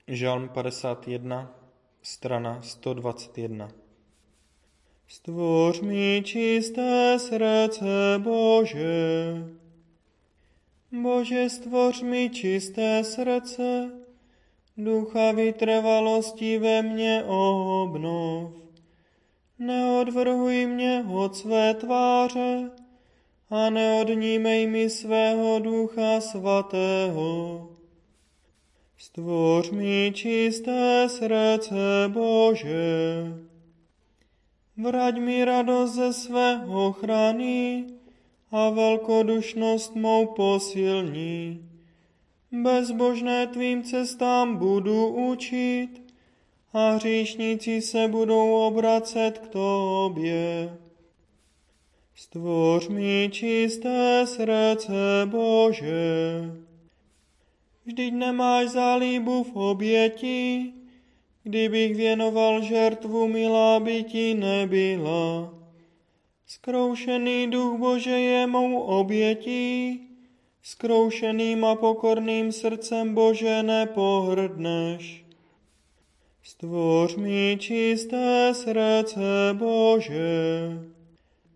Žalm 51, strana 121. Stvoř mi čisté srdce, Bože. Bože, stvoř mi čisté srdce, ducha vytrvalosti ve mně obnov. Neodvrhuj mě od své tváře a neodnímej mi svého ducha svatého. Stvoř mi čisté srdce, Bože. Vrať mi radost ze své ochrany a velkodušnost mou posilní. Bezbožné tvým cestám budu učit a hříšníci se budou obracet k tobě. Stvoř mi čisté srdce, Bože. Vždyť nemáš zálíbu v oběti, kdybych věnoval žertvu, milá by ti nebyla. Zkroušený duch, Bože, je mou obětí, zkroušeným a pokorným srdcem, Bože, nepohrdneš. Stvoř mi čisté srdce, Bože.